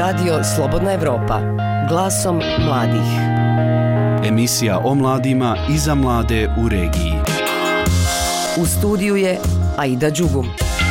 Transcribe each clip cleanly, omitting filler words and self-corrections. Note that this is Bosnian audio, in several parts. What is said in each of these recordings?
Radio Slobodna Evropa, glasom mladih. Emisija o mladima i za mlade u regiji. U studiju je Aida Đugum.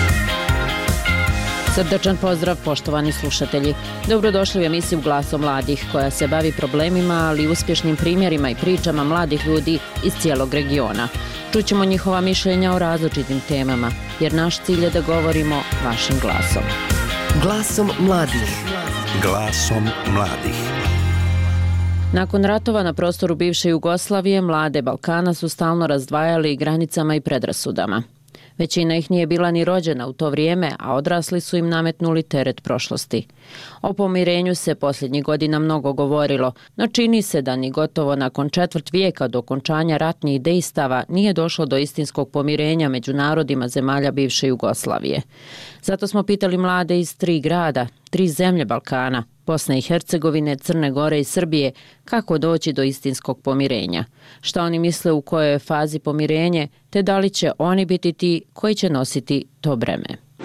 Srdačan pozdrav, poštovani slušatelji. Dobrodošli u emisiju Glasom mladih, koja se bavi problemima, ali i uspješnim primjerima i pričama mladih ljudi iz cijelog regiona. Čućemo njihova mišljenja o različitim temama, jer naš cilj je da govorimo vašim glasom. Glasom mladih. Glasom mladih. Nakon ratova na prostoru bivše Jugoslavije, mlade Balkana su stalno razdvajali granicama i predrasudama. Većina ih nije bila ni rođena u to vrijeme, a odrasli su im nametnuli teret prošlosti. O pomirenju se posljednjih godina mnogo govorilo, no čini se da ni gotovo nakon četvrt vijeka do okončanja ratnih dejstava nije došlo do istinskog pomirenja među narodima zemalja bivše Jugoslavije. Zato smo pitali mlade iz 3 grada, 3 zemlje Balkana, Bosne i Hercegovine, Crne Gore i Srbije, kako doći do istinskog pomirenja. Šta oni misle u kojoj je fazi pomirenje, te da li će oni biti ti koji će nositi to breme.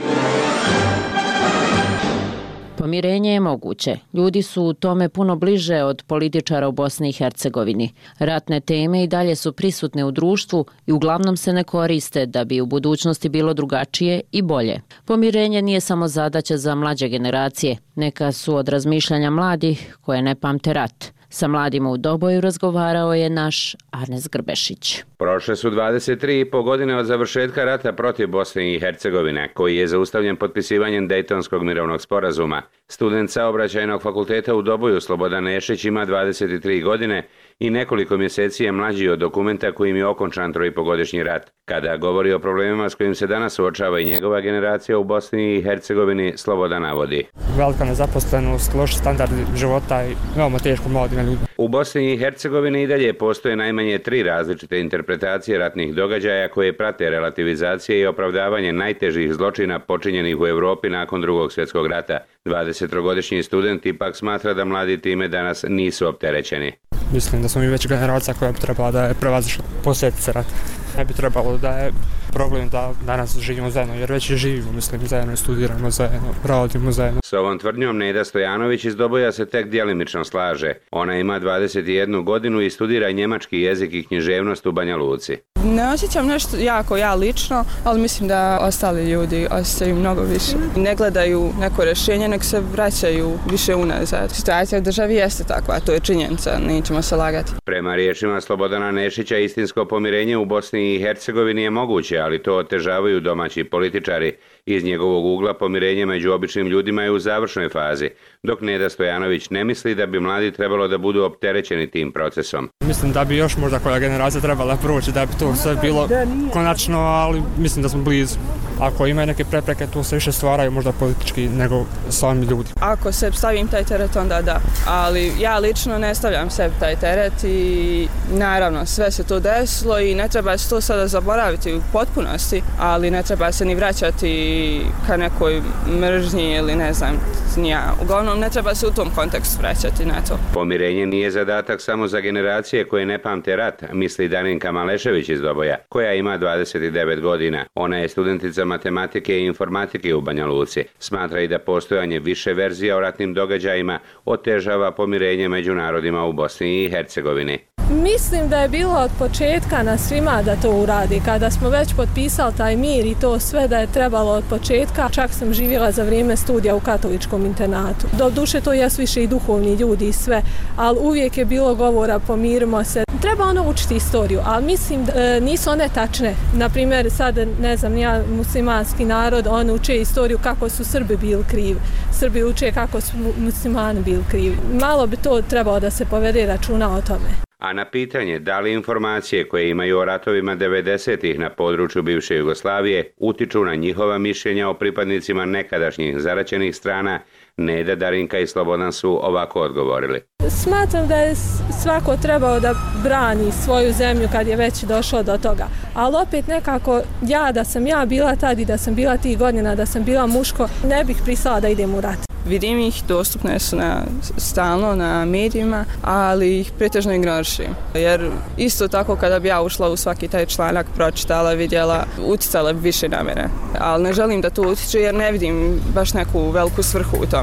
Pomirenje je moguće. Ljudi su u tome puno bliže od političara u Bosni i Hercegovini. Ratne teme i dalje su prisutne u društvu i uglavnom se ne koriste da bi u budućnosti bilo drugačije i bolje. Pomirenje nije samo zadaća za mlađe generacije. Neka su od razmišljanja mladih koje ne pamte rat. Sa mladima u Doboju razgovarao je naš Arnes Grbešić. Prošle su 23,5 godine od završetka rata protiv Bosne i Hercegovine, koji je zaustavljen potpisivanjem Dejtonskog mirovnog sporazuma. Student Saobraćajnog fakulteta u Doboju Slobodan Nešić ima 23 godine i nekoliko mjeseci je mlađi od dokumenta kojim je okončan 3,5-godišnji rat. Kada govori o problemima s kojim se danas suočava i njegova generacija u Bosni i Hercegovini, Slobodan navodi. Velika nezaposlenost, loš standard života i veoma teško mladim ljudima. U Bosni i Hercegovini i dalje postoje najmanje 3 različite interpretacije ratnih događaja koje prate relativizacije i opravdavanje najtežih zločina počinjenih u Europi nakon Drugog svjetskog rata. 23-godišnji student ipak smatra da mladi time danas nisu opterećeni. Mislim da smo mi već generacija koja bi trebala da je prevazišla posljedice rata. Ne bi trebalo da je problem da danas živimo zajedno, jer već živimo, mislim, zajedno, studiramo zajedno, radimo zajedno. S ovom tvrdnjom Neda Stojanović iz Doboja se tek djelimično slaže. Ona ima 21 godinu i studira njemački jezik i književnost u Banja Luci. Ne osjećam nešto jako ja lično, ali mislim da ostali ljudi osjećaju mnogo više. Ne gledaju neko rješenje, nek se vraćaju više unazad. Situacija u državi jeste takva, to je činjenica, nećemo se lagati. Prema riječima Slobodana Nešića, istinsko pomirenje u Bosni i Hercegovini je moguće, ali to otežavaju domaći političari. Iz njegovog ugla pomirenje među običnim ljudima je u završnoj fazi, dok Neda Stojanović ne misli da bi mladi trebalo da budu opterećeni tim procesom. Mislim da bi još možda koja generacija trebala proći, da bi to sve bilo konačno, ali mislim da smo blizu. Ako imaju neke prepreke, to se više stvaraju možda politički nego sami ljudi. Ako se stavim taj teret, onda da. Ali ja lično ne stavljam sebi taj teret i naravno sve se to desilo i ne treba se to sada zaboraviti u potpunosti, ali ne treba se ni vraćati ka nekoj mržnji ili ne znam, uglavnom ne treba se u tom kontekstu vraćati na to. Pomirenje nije zadatak samo za generacije koje ne pamte rat, misli Daninka Malešević iz Doboja, koja ima 29 godina. Ona je studentica matematike i informatike u Banja Luci. Smatra i da postojanje više verzija o ratnim događajima otežava pomirenje među narodima u Bosni i Hercegovini. Mislim da je bilo od početka na svima da to uradi. Kada smo već potpisali taj mir i to sve da je trebalo od početka, čak sam živjela za vrijeme studija u katoličkom internatu. Doduše to jesu više i duhovni ljudi i sve, ali uvijek je bilo govora pomirimo se. Treba učiti istoriju, ali mislim da nisu one tačne. Naprimjer, sad ne znam, ja muslimanski narod, on uče istoriju kako su Srbi bili krivi. Srbi uče kako su muslimani bili krivi. Malo bi to trebalo da se povede računa o tome. A na pitanje da li informacije koje imaju o ratovima 90-ih na području bivše Jugoslavije utiču na njihova mišljenja o pripadnicima nekadašnjih zaraćenih strana, Neda, Darinka i Slobodan su ovako odgovorili. Smatram da je svako trebao da brani svoju zemlju kad je već došao do toga. Ali opet nekako da sam ja bila tad i da sam bila tih godina, da sam bila muško, ne bih pristala da idem u rat. Vidim ih, dostupne su stalno na medijima, ali ih pretežno ignorišim. Jer isto tako kada bi ja ušla u svaki taj članak, pročitala, vidjela, uticala bi više na mene. Ali ne želim da to utiče jer ne vidim baš neku veliku svrhu u tome.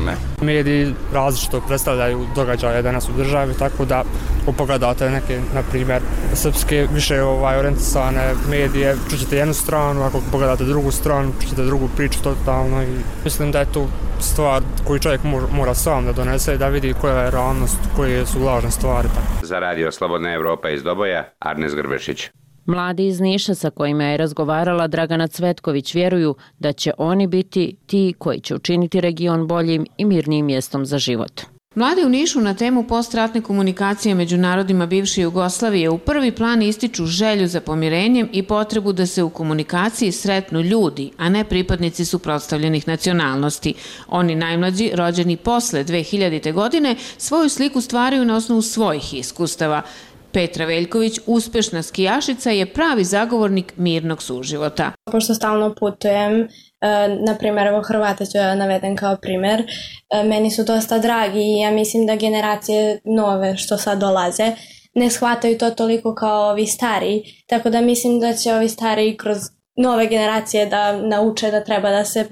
Mediji različito predstavljaju događaje danas u državi, tako da ako pogledate neke, na primjer, srpske više orijentisane medije, čućete jednu stranu, ako pogledate drugu stranu, čućete drugu priču totalno i mislim da je to stvar koju čovjek mora sam da donese, da vidi koja je realnost, koje su lažne stvari. Za Radio Slobodna Evropa iz Doboja, Arnes Grbešić. Mladi iz Niša sa kojima je razgovarala Dragana Cvetković vjeruju da će oni biti ti koji će učiniti region boljim i mirnijim mjestom za život. Mladi u Nišu na temu postratne komunikacije među narodima bivše Jugoslavije u prvi plan ističu želju za pomirenjem i potrebu da se u komunikaciji sretnu ljudi, a ne pripadnici suprotstavljenih nacionalnosti. Oni najmlađi, rođeni posle 2000. godine, svoju sliku stvaraju na osnovu svojih iskustava. Petra Veljković, uspešna skijašica, je pravi zagovornik mirnog suživota. Pošto stalno putujem, na primjer, evo Hrvate ću naveden kao primjer, meni su dosta dragi i ja mislim da generacije nove što sad dolaze ne shvataju to toliko kao ovi stariji, tako da mislim da će ovi stariji kroz nove generacije da nauče da treba da se,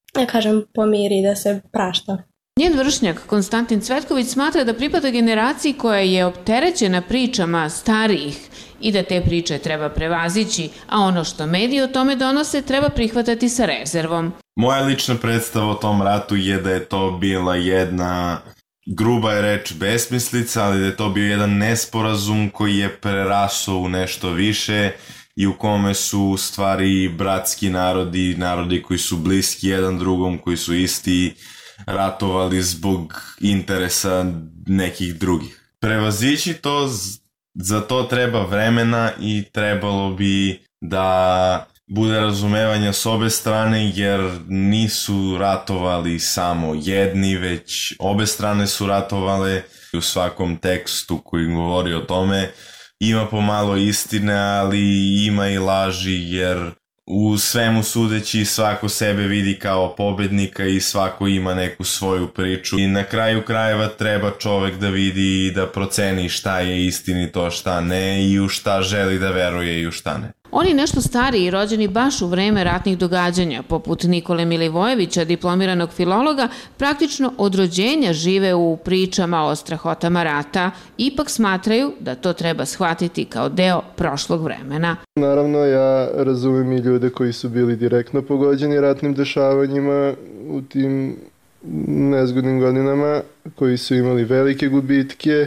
pomiri, da se prašta. Njen vršnjak, Konstantin Cvetković, smatra da pripada generaciji koja je opterećena pričama starijih i da te priče treba prevazići, a ono što mediji o tome donose treba prihvatati sa rezervom. Moja lična predstava o tom ratu je da je to bila jedna, gruba je reč, besmislica, ali da je to bio jedan nesporazum koji je prerasao u nešto više i u kome su u stvari bratski narodi, narodi koji su bliski jedan drugom, koji su isti, ratovali zbog interesa nekih drugih. Prevazići to, za to treba vremena i trebalo bi da bude razumevanja s obe strane, jer nisu ratovali samo jedni, već obe strane su ratovale. U svakom tekstu koji govori o tome ima pomalo istine, ali ima i laži, jer u svemu sudeći svako sebe vidi kao pobednika i svako ima neku svoju priču. I na kraju krajeva treba čovek da vidi i da proceni šta je istinito, šta ne i u šta želi da veruje i u šta ne. Oni nešto stariji, rođeni baš u vreme ratnih događanja, poput Nikole Milivojevića, diplomiranog filologa, praktično od rođenja žive u pričama o strahotama rata, ipak smatraju da to treba shvatiti kao deo prošlog vremena. Naravno, ja razumem i ljude koji su bili direktno pogođeni ratnim dešavanjima u tim nezgodnim godinama, koji su imali velike gubitke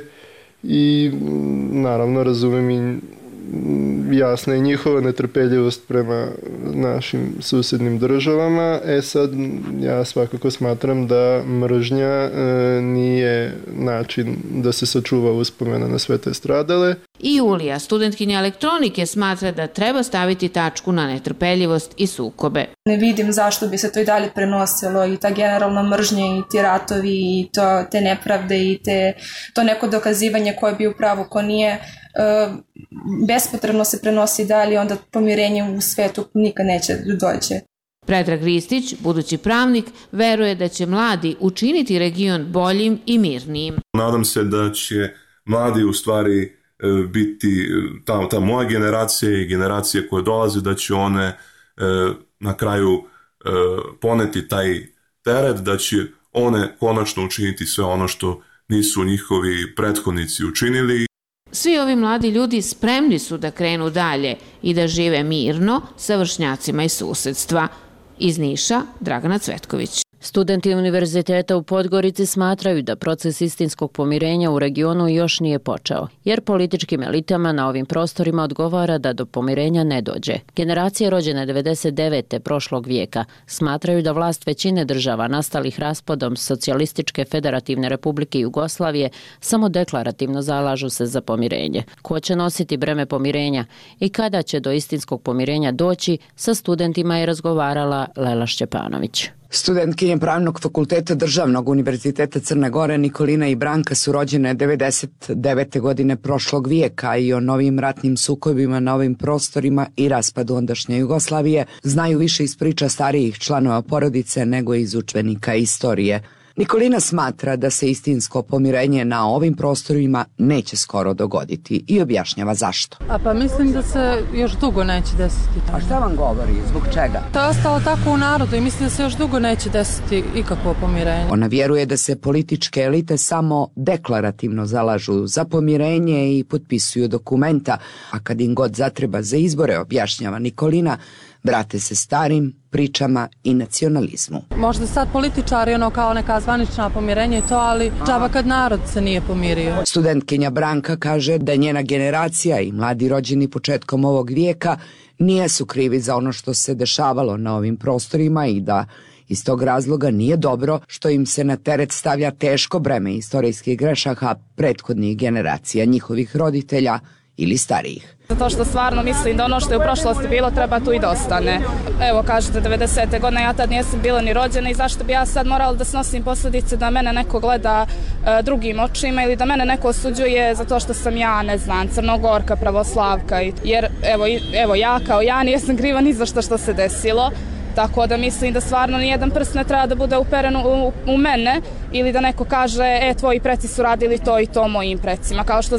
i naravno razumem i jasna je njihova netrpeljivost prema našim susednim državama. Sad, ja svakako smatram da mržnja nije način da se sačuva uspomena na sve te stradale. I Julija, studentkinja elektronike, smatra da treba staviti tačku na netrpeljivost i sukobe. Ne vidim zašto bi se to i dalje prenosilo i ta generalna mržnja i ti ratovi i te nepravde i to neko dokazivanje koje bi upravo ko nije. Bespotrebno se prenosi dalje, onda pomirenje u svetu nikad neće doći. Predrag Ristić, budući pravnik, veruje da će mladi učiniti region boljim i mirnijim. Nadam se da će mladi u stvari biti ta moja generacija i generacije koje dolaze, da će one na kraju poneti taj teret, da će one konačno učiniti sve ono što nisu njihovi prethodnici učinili. Svi ovi mladi ljudi spremni su da krenu dalje i da žive mirno sa vršnjacima iz susedstva. Iz Niša, Dragana Cvetković. Studenti Univerziteta u Podgorici smatraju da proces istinskog pomirenja u regionu još nije počeo, jer političkim elitama na ovim prostorima odgovara da do pomirenja ne dođe. Generacije rođene 99. prošlog vijeka smatraju da vlast većine država nastalih raspadom Socijalističke federativne republike Jugoslavije samo deklarativno zalažu se za pomirenje. Ko će nositi breme pomirenja i kada će do istinskog pomirenja doći, sa studentima je razgovarala Lela Šćepanović. Studentkinje Pravnog fakulteta Državnog univerziteta Crne Gore Nikolina i Branka su rođene 99. godine prošlog vijeka i o novim ratnim sukobima na ovim prostorima i raspadu ondašnje Jugoslavije znaju više iz priča starijih članova porodice nego iz udžbenika istorije. Nikolina smatra da se istinsko pomirenje na ovim prostorima neće skoro dogoditi i objašnjava zašto. Pa mislim da se još dugo neće desiti. A šta vam govori? Zbog čega? To je ostalo tako u narodu i mislim da se još dugo neće desiti ikakvo pomirenje. Ona vjeruje da se političke elite samo deklarativno zalažu za pomirenje i potpisuju dokumenta, a kad im god zatreba za izbore, objašnjava Nikolina, vrate se starim pričama i nacionalizmu. Možda sad političari kao neka zvanična pomirenja i to, ali džaba kad narod se nije pomirio. Studentkinja Branka kaže da njena generacija i mladi rođeni početkom ovog vijeka nijesu krivi za ono što se dešavalo na ovim prostorima i da iz tog razloga nije dobro što im se na teret stavlja teško breme istorijskih grešaka prethodnih generacija, njihovih roditelja ili starijih. Zato što stvarno mislim da ono što je u prošlosti bilo treba tu i da ostane. Evo kažete 90. godine, ja tad nijesam bila ni rođena i zašto bi ja sad morala da snosim posljedice da mene neko gleda drugim očima ili da mene neko osuđuje zato što sam ja, ne znam, Crnogorka, pravoslavka. Jer evo ja kao ja nijesam kriva ni za što se desilo. Tako da mislim da stvarno nijedan prst ne treba da bude uperen u mene ili da neko kaže tvoji preci su radili to i to mojim precima,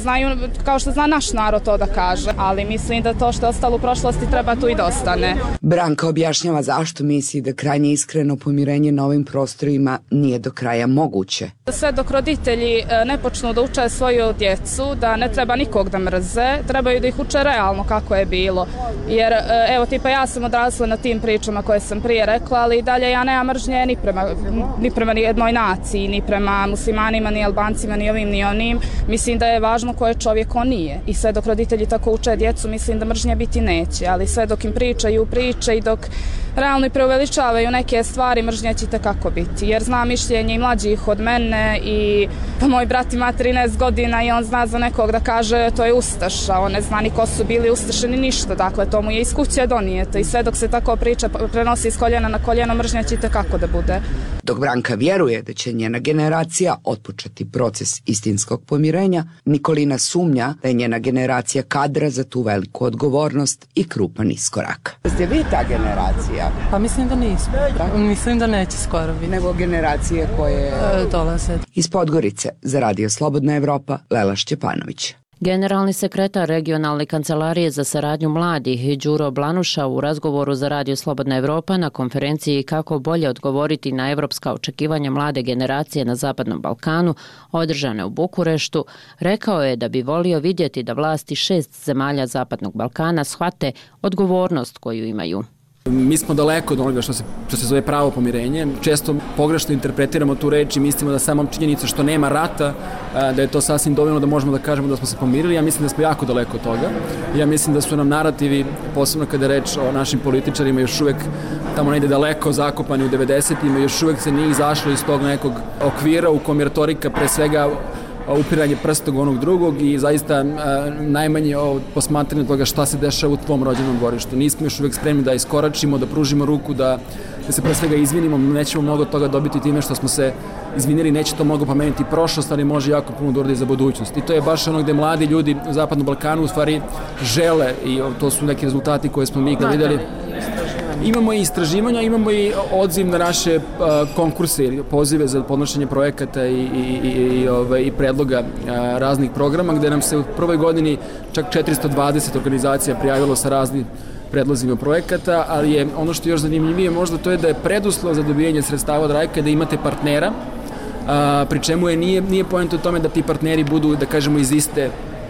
kao što zna naš narod to da kaže, ali mislim da to što je ostalo u prošlosti treba tu i da ostane. Branka objašnjava zašto misli da krajnje iskreno pomirenje na ovim prostorima nije do kraja moguće. Sve dok roditelji ne počnu da uče svoju djecu, da ne treba nikog da mrze, trebaju da ih uče realno kako je bilo. Jer evo tipa ja sam odrasla na tim pričama koje sam prije rekla, ali i dalje ja nemam mržnje ni prema jednoj naciji, ni prema muslimanima, ni Albancima, ni ovim, ni onim. Mislim da je važno ko je čovjek, ko nije. I sve dok roditelji tako uče djecu, mislim da mržnje biti neće, ali sve dok im pričaju priče i dok realno i preuveličavaju neke stvari, mržnje će tekako biti. Jer zna mišljenje i mlađih od mene i moj brat ima 13 godina i on zna za nekog da kaže to je ustaša, on ne zna ni ko su bili ustaše ni ništa, dakle to mu je iz kuće donijeto i sve dok se tako priča prenosi iz koljena na koljeno, mržnja će tekako da bude. Dok Branka vjeruje da će njena generacija otpočeti proces istinskog pomirenja, Nikolina sumnja da je njena generacija kadra za tu veliku odgovornost i krupan iskorak. Ste vi ta generacija? Pa mislim da nismo. Mislim da neće skoro biti. Nego generacije koje dolaze. Iz Podgorice za Radio Slobodna Evropa, Lela Šćepanović. Generalni sekretar regionalne kancelarije za saradnju mladih Đuro Blanuša u razgovoru za Radio Slobodna Evropa na konferenciji Kako bolje odgovoriti na evropska očekivanja mlade generacije na Zapadnom Balkanu, održane u Bukureštu, rekao je da bi volio vidjeti da vlasti 6 zemalja Zapadnog Balkana shvate odgovornost koju imaju. Mi smo daleko od onoga što se zove pravo pomirenje. Često pogrešno interpretiramo tu reč i mislimo da samo činjenica što nema rata, da je to sasvim dovoljno da možemo da kažemo da smo se pomirili. Ja mislim da smo jako daleko od toga. Ja mislim da su nam narativi, posebno kada je reč o našim političarima, još uvek tamo negde daleko zakopani u 90-ima, još uvek se nije izašlo iz tog nekog okvira u kom je retorika pre svega upiranje prstog onog drugog i zaista najmanje posmatranje toga šta se dešava u tvom rođenom dvorištu. Nismo još uvijek spremni da iskoračimo, da pružimo ruku, da se pre svega izvinimo, nećemo mnogo toga dobiti time što smo se izvinili, neće to mnogo pomeniti prošlost, ali može jako puno da uradi za budućnost. I to je baš ono gde mladi ljudi u Zapadnom Balkanu u stvari žele i to su neki rezultati koje smo mi vidjeli. Imamo i istraživanja, imamo i odziv na naše konkurse, pozive za podnošenje projekata i predloga raznih programa, gde nam se u prvoj godini čak 420 organizacija prijavilo sa raznim predlozima projekata, ali je ono što je još zanimljivije možda to je da je preduslov za dobijanje sredstava od Rajka da imate partnera, pri čemu nije poenta u tome da ti partneri budu, da kažemo, iz iste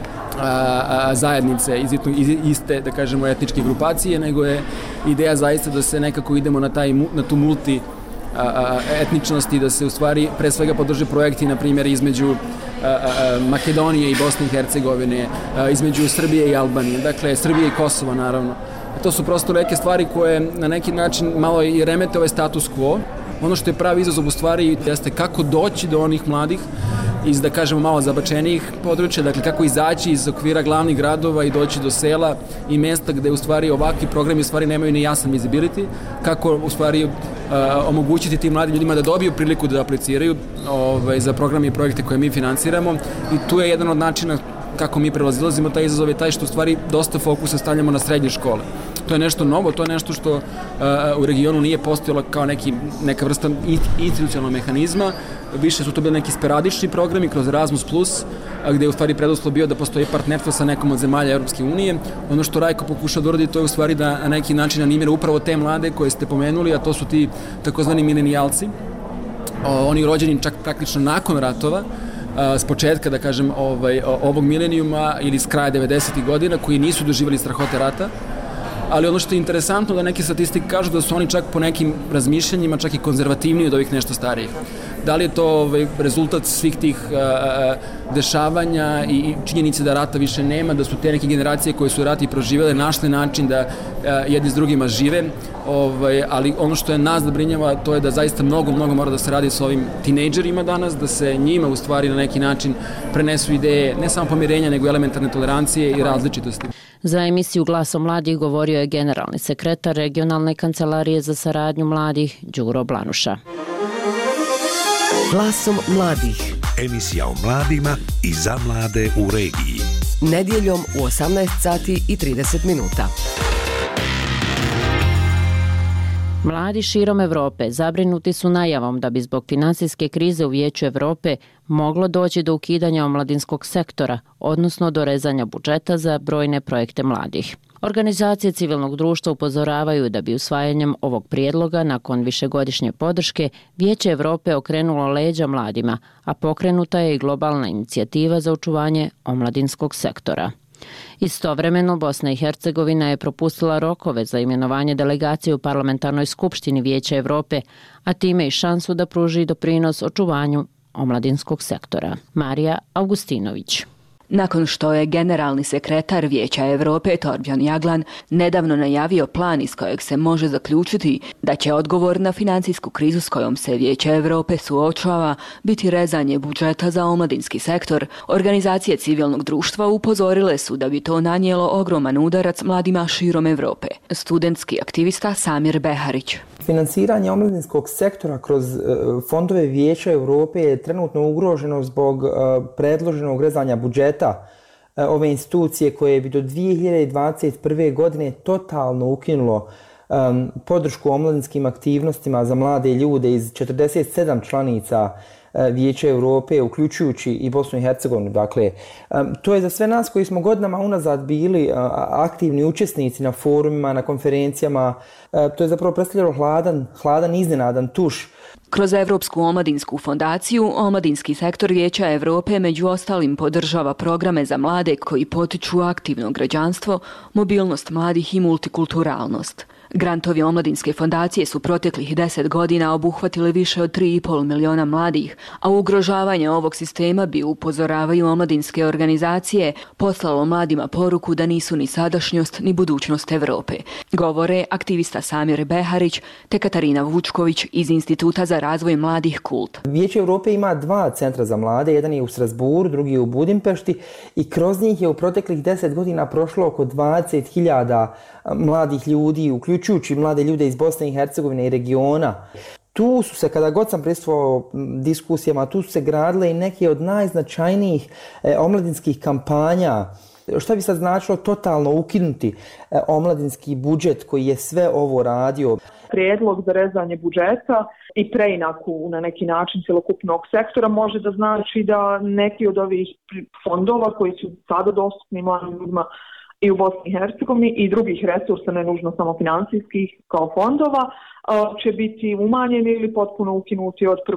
zajednice, iste, da kažemo, etničke grupacije, nego je ideja zaista da se nekako idemo na tu multi etničnost i da se u stvari pre svega podrže projekti, na primjer, između Makedonije i Bosne i Hercegovine, između Srbije i Albanije, dakle Srbije i Kosova naravno. To su prosto neke stvari koje na neki način malo i remete ovaj status quo. Ono što je pravi izazov u stvari jeste kako doći do onih mladih iz, da kažemo, malo zabačenijih područja, dakle kako izaći iz okvira glavnih gradova i doći do sela i mesta gde u stvari ovakvi programi u stvari nemaju ni jasan visibility, kako u stvari omogućiti tim mladim ljudima da dobiju priliku da apliciraju za programe i projekte koje mi finansiramo i tu je jedan od načina kako mi prelazilazimo taj izazov je taj što u stvari dosta fokusa stavljamo na srednje škole. To je nešto novo, to je nešto što u regionu nije postojalo kao neka vrsta institucionalnog mehanizma. Više su to bili neki sporadični programi kroz Erasmus+, gde je u stvari preduslov bio da postoji partnerstvo sa nekom od zemalja Europske unije. Ono što Rajko pokuša da uradi, to je u stvari da na neki način animira upravo te mlade koje ste pomenuli, a to su ti takozvani milenijalci. Oni rođeni čak praktično nakon ratova, s početka, da kažem, ovog milenijuma ili s kraja 90. godina, koji nisu doživjeli strahote rata. Ali ono što je interesantno da neke statistike kažu da su oni čak po nekim razmišljanjima čak i konzervativniji od ovih nešto starijih. Da li je to rezultat svih tih dešavanja i činjenice da rata više nema, da su te neke generacije koje su rat i proživjele našli način da jedni s drugima žive, ali ono što je nas zabrinjava to je da zaista mnogo mora da se radi s ovim tinejdžerima danas, da se njima u stvari na neki način prenesu ideje ne samo pomirenja nego elementarne tolerancije i različitosti. Za emisiju Glasom mladih govorio je generalni sekretar Regionalne kancelarije za saradnju mladih Đuro Blanuša. Glasom mladih. Emisija o mladima i za mlade u regiji. Nedjeljom u 18 sati i 30 minuta. Mladi širom Evrope zabrinuti su najavom da bi zbog finansijske krize u Vijeću Evrope moglo doći do ukidanja omladinskog sektora, odnosno do rezanja budžeta za brojne projekte mladih. Organizacije civilnog društva upozoravaju da bi usvajanjem ovog prijedloga nakon višegodišnje podrške Vijeće Evrope okrenulo leđa mladima, a pokrenuta je i globalna inicijativa za očuvanje omladinskog sektora. Istovremeno, Bosna i Hercegovina je propustila rokove za imenovanje delegacije u Parlamentarnoj skupštini Vijeća Evrope, a time i šansu da pruži doprinos očuvanju omladinskog sektora. Marija Augustinović. Nakon što je generalni sekretar Vijeća Evrope Torbjörn Jagland nedavno najavio plan iz kojeg se može zaključiti da će odgovor na financijsku krizu s kojom se Vijeće Evrope suočava biti rezanje budžeta za omladinski sektor, organizacije civilnog društva upozorile su da bi to nanijelo ogroman udarac mladima širom Evrope. Studentski aktivista Samir Beharić. Finansiranje omladinskog sektora kroz fondove Vijeća Evrope je trenutno ugroženo zbog predloženog rezanja budžeta ove institucije koje bi do 2021. godine totalno ukinulo podršku omladinskim aktivnostima za mlade ljude iz 47 članica Vijeća Evrope, uključujući i Bosnu i Hercegovinu. Dakle, to je za sve nas koji smo godinama unazad bili aktivni učesnici na forumima, na konferencijama, to je zapravo predstavljalo hladan iznenadan tuš. Kroz Evropsku omladinsku fondaciju, omladinski sektor Vijeća Evrope među ostalim podržava programe za mlade koji potiču aktivno građanstvo, mobilnost mladih i multikulturalnost. Grantovi omladinske fondacije su proteklih 10 godina obuhvatili više od 3,5 miliona mladih, a ugrožavanje ovog sistema bi, upozoravaju omladinske organizacije, poslalo mladima poruku da nisu ni sadašnjost ni budućnost Evrope. Govore aktivista Samir Beharić te Katarina Vučković iz Instituta za razvoj mladih Kult. Vijeće Evrope ima 2 centra za mlade, jedan je u Strasburu, drugi je u Budimpešti i kroz njih je u proteklih 10 godina prošlo oko 20.000 mladih ljudi, uključujući mlade ljude iz Bosne i Hercegovine i regiona. Tu su se, kada god sam prisustvovao diskusijama, tu su se gradile i neke od najznačajnijih omladinskih kampanja. Šta bi sad značilo totalno ukinuti omladinski budžet koji je sve ovo radio? Prijedlog za rezanje budžeta i preinaku na neki način cjelokupnog sektora može da znači da neki od ovih fondova koji su sada dostupni mladim ljudima i u Bosni i Hercegovini i drugih resursa, ne nužno samo financijskih kao fondova, će biti umanjeni ili potpuno ukinuti od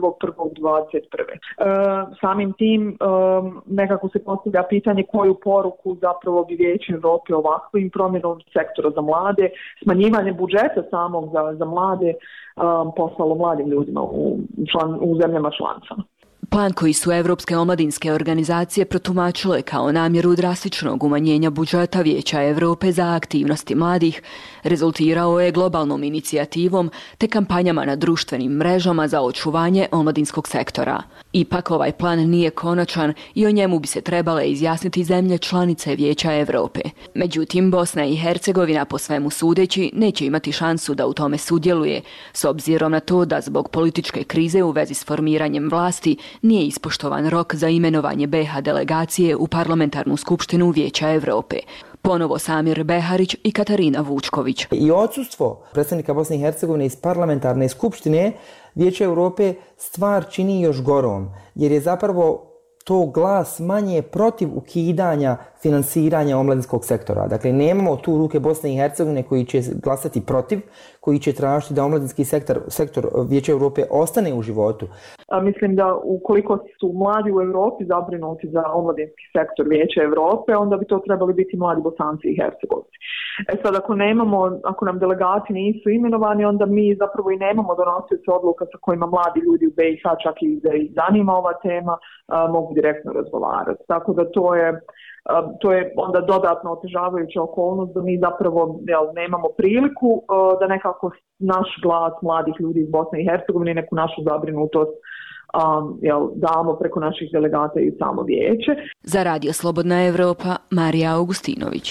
1.1.21. Samim tim nekako se postavlja pitanje koju poruku zapravo bi Vijeće Evrope ovakvim promjenom sektora za mlade, smanjivanje budžeta samog za mlade poslalo mladim ljudima u zemljama članicama. Plan koji su Evropske omladinske organizacije protumačile kao namjeru drastičnog umanjenja budžeta Vijeća Evrope za aktivnosti mladih rezultirao je globalnom inicijativom te kampanjama na društvenim mrežama za očuvanje omladinskog sektora. Ipak ovaj plan nije konačan i o njemu bi se trebale izjasniti zemlje članice Vijeća Evrope. Međutim, Bosna i Hercegovina po svemu sudeći neće imati šansu da u tome sudjeluje, s obzirom na to da zbog političke krize u vezi s formiranjem vlasti nije ispoštovan rok za imenovanje BiH delegacije u Parlamentarnu skupštinu Vijeća Europe. Ponovo Samir Beharić i Katarina Vučković. I odsustvo predstavnika Bosne i Hercegovine iz Parlamentarne skupštine Vijeća Europe stvar čini još gorom, jer je zapravo to glas manje protiv ukidanja finansiranja omladinskog sektora. Dakle, nemamo tu ruke Bosne i Hercegovine koji će glasati protiv, koji će tražiti da omladinski sektor Vijeća Europe ostane u životu. Mislim da ukoliko su mladi u Europi zabrinuti za omladinski sektor Vijeća Europe, onda bi to trebali biti mladi Bosanci i Hercegovci. Sad ako nam delegati nisu imenovani, onda mi zapravo i nemamo donosioce odluka sa kojima mladi ljudi u BiH, čak i da ih zanima ova tema, mogu direktno razgovarati. Tako da to je onda dodatno otežavajuća okolnost da mi zapravo nemamo priliku da nekako naš glas mladih ljudi iz Bosne i Hercegovine, neku našu zabrinutost damo preko naših delegata i samo vijeće. Za Radio Slobodna Evropa, Marija Augustinović.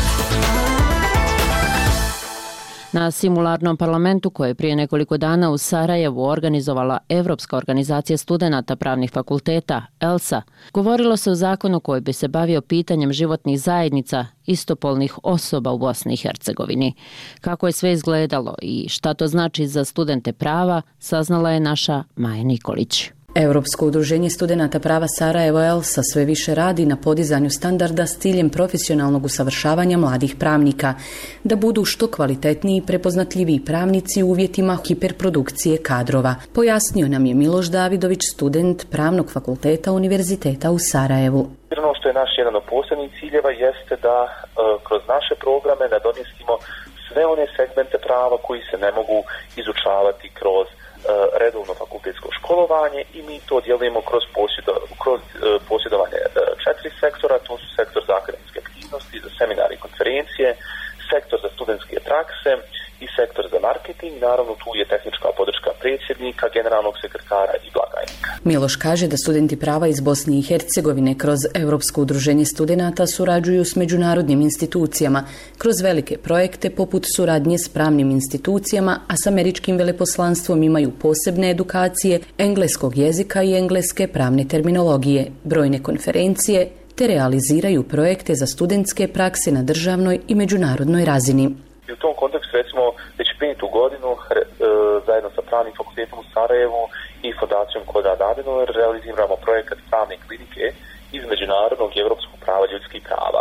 Na simularnom parlamentu koje je prije nekoliko dana u Sarajevu organizovala Evropska organizacija studenata pravnih fakulteta, ELSA, govorilo se o zakonu koji bi se bavio pitanjem životnih zajednica istopolnih osoba u Bosni i Hercegovini. Kako je sve izgledalo i šta to znači za studente prava, saznala je naša Maja Nikolić. Europsko udruženje studenata prava Sarajevo ELSA sve više radi na podizanju standarda s ciljem profesionalnog usavršavanja mladih pravnika, da budu što kvalitetniji i prepoznatljiviji pravnici u uvjetima hiperprodukcije kadrova. Pojasnio nam je Miloš Davidović, student Pravnog fakulteta Univerziteta u Sarajevu. Ono što je naš jedan od posebnih ciljeva jeste da kroz naše programe nadomjestimo sve one segmente prava koji se ne mogu izučavati kroz redovno fakultetsko školovanje i mi to djelujemo kroz posjedovanje 4 sektora, to su sektor za akademske aktivnosti, za seminare i konferencije, sektor za studentske prakse i sektor za marketing. Naravno, tu je tehnička podrška predsjednika, generalnog sekretara i blagajnika. Miloš kaže da studenti prava iz Bosne i Hercegovine kroz Europsko udruženje studenata surađuju s međunarodnim institucijama kroz velike projekte poput suradnje s pravnim institucijama, a s američkim veleposlanstvom imaju posebne edukacije engleskog jezika i engleske pravne terminologije, brojne konferencije, te realiziraju projekte za studentske prakse na državnoj i međunarodnoj razini. I u tom kontekstu, recimo, već 5. godinu zajedno sa Pravnim fakultetom u Sarajevu i Fondacijom Konrad Adenauer realiziramo projekat pravne klinike iz međunarodnog i europskog prava ljudskih prava,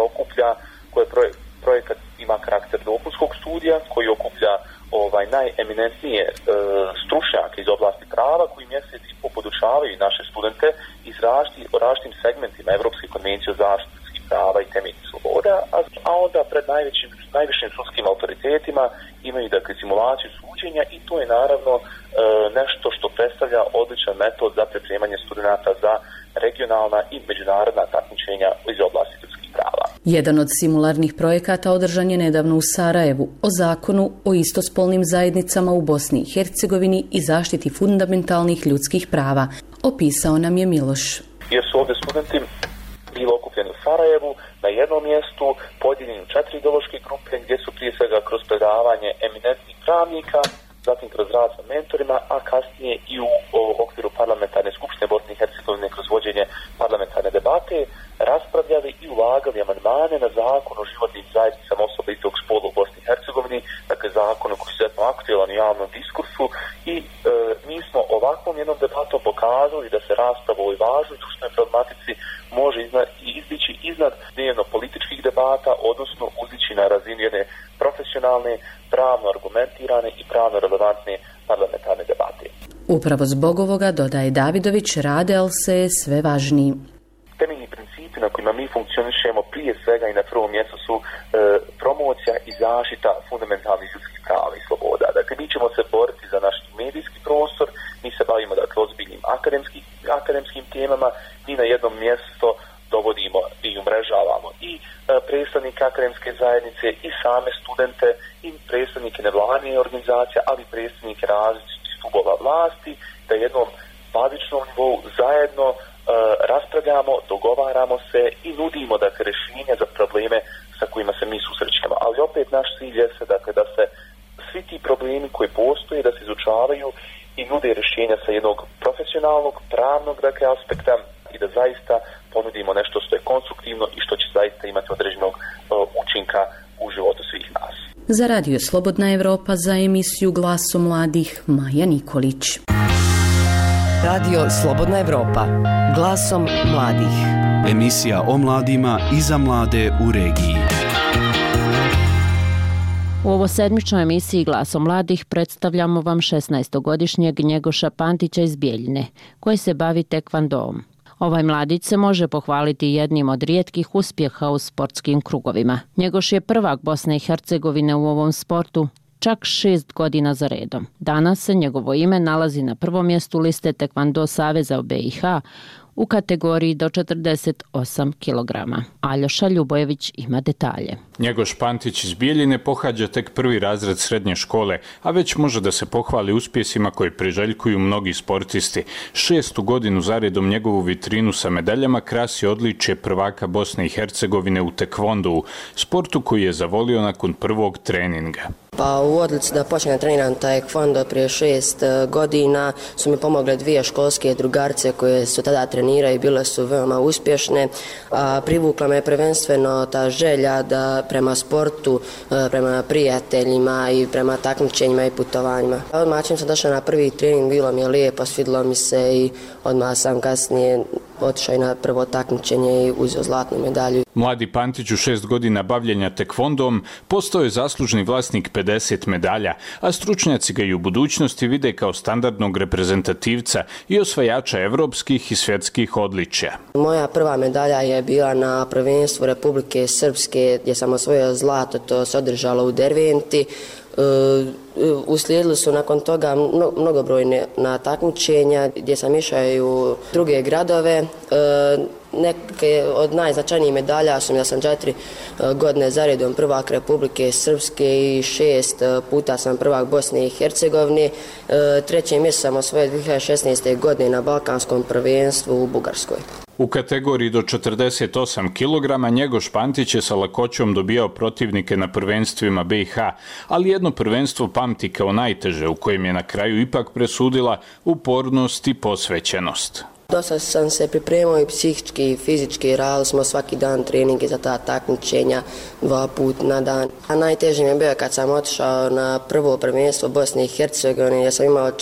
projekat ima karakter dopunskog studija, koji okuplja najeminentnije stručnjake iz oblasti prava koji mjesec i po podučavaju naše studente iz različitim segmentima Europske konvencije o zaštiti ljudskih prava i temeljnih sloboda, a onda pred najvišim sudskim autoritetima imaju simulaciju suđenja i to je naravno nešto što predstavlja odličan metod za pripremanje studenata za regionalna i međunarodna takmičenja iz oblasti ljudskih prava. Jedan od simularnih projekata održan je nedavno u Sarajevu o zakonu o istospolnim zajednicama u Bosni i Hercegovini i zaštiti fundamentalnih ljudskih prava. Opisao nam je Miloš. Jer su ovdje studenti bili okupljeni u Sarajevu na jednom mjestu, podijeljeni u 4 ideološke grupe gdje su prije svega kroz predavanje eminentnih pravnika, zatim kroz rad sa mentorima, a kasnije i u okviru parlamentarne skupštine Bosne i Hercegovine kroz vođenje parlamentarne debate raspravljali i ulagali amandmane na zakon o životnim zajednicama osoba istog spola u Bosni i Hercegovini, dakle zakon koji je izuzetno aktualan u javnom diskursu i mi smo ovakvom jednom debatom pokazali da se rasprava o ovoj važnoj društvenoj problematici može izdići iznad dnevno političkih debata, odnosno uzdići na razini jedne profesionalne, pravno argumentirane i pravno relevantne parlamentarne debate. Upravo zbog ovoga, dodaje Davidović, rad ELSA je sve važniji. Temeljni principi na kojima mi funkcionišemo prije svega i na prvom mjestu su promocija i zaštita fundamentalnih ljudskih prava i sloboda. Dakle, mi ćemo se boriti za naš medijski prostor, mi se bavimo ozbiljnim akademskim temama, mi na jednom mjesto dovodimo i umrežavamo i predstavnike akademske zajednice i same studente i predstavnike nevladine organizacije, ali i predstavnike različitih stubova vlasti, da jednom bazičnom nivou zajedno raspravljamo, dogovaramo se i nudimo rješenja za probleme sa kojima se mi susrećemo. Ali opet naš cilj je da se svi ti problemi koji postoje da se izučavaju i nude rješenja sa jednog profesionalnog, pravnog aspekta i da zaista ponudimo nešto što je konstruktivno i što će zaista imati određenog učinka u životu svih nas. Za Radio Slobodna Evropa za emisiju Glasom mladih Maja Nikolić. Radio Slobodna Evropa. Glasom mladih. Emisija o mladima i za mlade u regiji. U ovosedmičnoj emisiji Glasom mladih predstavljamo vam 16-godišnjeg Njegoša Pantića iz Bijeljine, koji se bavi tekvandoom. Ovaj mladić se može pohvaliti jednim od rijetkih uspjeha u sportskim krugovima. Njegoš je prvak Bosne i Hercegovine u ovom sportu čak 6 godina za redom. Danas se njegovo ime nalazi na prvom mjestu liste Tekvando Saveza u BiH u kategoriji do 48 kg. Aljoša Ljubojević ima detalje. Njegoš Pantić iz Bijeljine pohađa tek prvi razred srednje škole, a već može da se pohvali uspjesima koji priželjkuju mnogi sportisti. 6. godinu zaredom njegovu vitrinu sa medaljama krasi odličje prvaka Bosne i Hercegovine u tekvondou, sportu koji je zavolio nakon prvog treninga. Pa u odluci da počnem treniram taekwondo prije 6 godina su mi pomogle 2 školske drugarice koje su tada treniraju i bile su veoma uspješne. Privukla me prvenstveno ta želja da prema sportu, prema prijateljima i prema takmičenjima i putovanjima. Odmah čim sam došla na prvi trening, bilo mi je lijepo, svidilo mi se i odmah sam kasnije otišao i na prvo takmičenje i uzeo zlatnu medalju. Mladi Pantić u 6 godina bavljenja tekvondom postao je zaslužni vlasnik 50 medalja, a stručnjaci ga i u budućnosti vide kao standardnog reprezentativca i osvajača evropskih i svjetskih odličja. Moja prva medalja je bila na prvenstvu Republike Srpske gdje sam osvojio zlato, to se održalo u Derventi. Uslijedili su nakon toga mnogobrojne takmičenja gdje sam išao i u druge gradove. Neke od najznačajnijih medalja su da sam 4 godine zaredom prvak Republike Srpske i 6 puta sam prvak Bosne i Hercegovine. 3. mjesto sam osvojio 2016. godine na Balkanskom prvenstvu u Bugarskoj. U kategoriji do 48 kg Njegoš Pantić je sa lakoćom dobijao protivnike na prvenstvima BiH, ali jedno prvenstvo pamti kao najteže, u kojem je na kraju ipak presudila upornost i posvećenost. Dosta sam se pripremao i psihički i fizički, radili smo svaki dan treninge za ta takmičenja 2 puta na dan. A najteže mi je bio kad sam otišao na prvo prvenstvo Bosne i Hercegovine gdje sam imao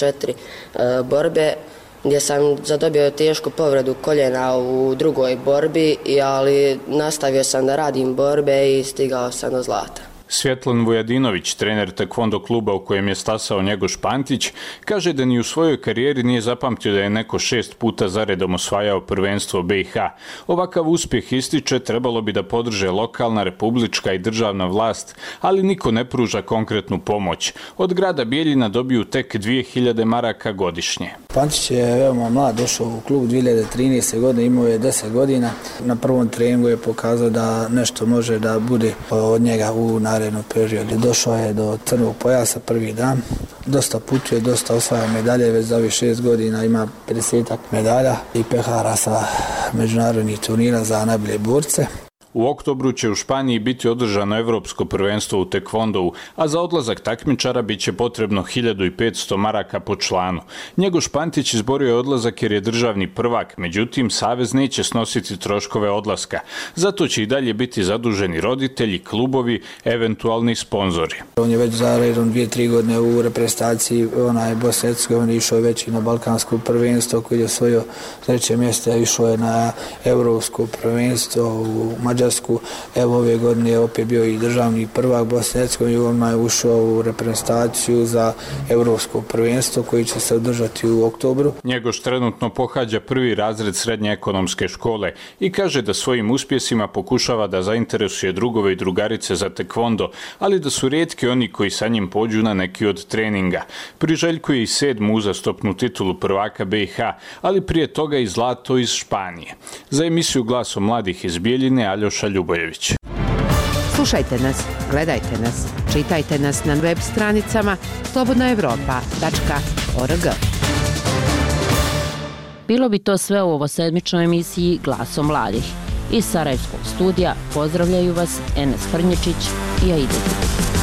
4 borbe, gdje sam zadobio tešku povredu koljena u drugoj borbi, ali nastavio sam da radim borbe i stigao sam do zlata. Svjetlan Vujadinović, trener tekvondo kluba u kojem je stasao Njegoš Pantić, kaže da ni u svojoj karijeri nije zapamtio da je neko 6 puta zaredom osvajao prvenstvo BiH. Ovakav uspjeh, ističe, trebalo bi da podrže lokalna, republička i državna vlast, ali niko ne pruža konkretnu pomoć. Od grada Bijeljina dobiju tek 2000 maraka godišnje. Pantić je veoma mlad, došao u klub 2013. godine, imao je 10 godina. Na prvom treningu je pokazao da nešto može da bude od njega u narednom periodu. Došao je do crnog pojasa prvi dan, dosta putuje, dosta osvaja medalje, već za ovih 6 godina ima 50 medalja i pehara sa međunarodnih turnira za najbolje borce. U oktobru će u Španiji biti održano evropsko prvenstvo u tekvondou, a za odlazak takmičara bit će potrebno 1500 maraka po članu. Njegoš Pantić izborio je odlazak jer je državni prvak, međutim Savez neće snositi troškove odlaska. Zato će i dalje biti zaduženi roditelji, klubovi, eventualni sponzori. On je već za redom 2-3 godine u reprezentaciji Bosne i Hercegovine, išao je već i na Balkansko prvenstvo koji je osvojio 3. mjesto, išao je na evropsko prvenstvo u Mađarsku. Evo ove godine je opet bio i državni prvak Bosne i Hercegovine, on je ušao u reprezentaciju za evropsko prvenstvo koji će se održati u oktobru. Njegoš trenutno pohađa prvi razred srednje ekonomske škole i kaže da svojim uspjesima pokušava da zainteresuje drugove i drugarice za tekvondo, ali da su rijetki oni koji sa njim pođu na neki od treninga. Priželjkuje i 7. uzastopnu titulu prvaka BiH, ali prije toga i zlato iz Španije. Za emisiju Glasom mladih iz Bijeljine, Aljoša Ljubojević. Slušajte nas, gledajte nas, čitajte nas na web stranicama slobodnaevropa.org. Bilo bi to sve u ovosedmičnoj emisiji Glasom mladih. Iz Sarajevskog studija pozdravljaju vas Enes Frnječić i Aida Đurić.